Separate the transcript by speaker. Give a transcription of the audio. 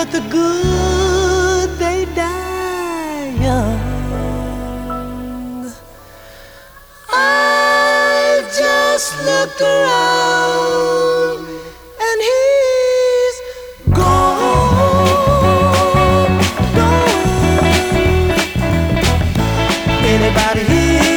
Speaker 1: but the good they die young. I just looked around and he's gone, gone. Anybody here?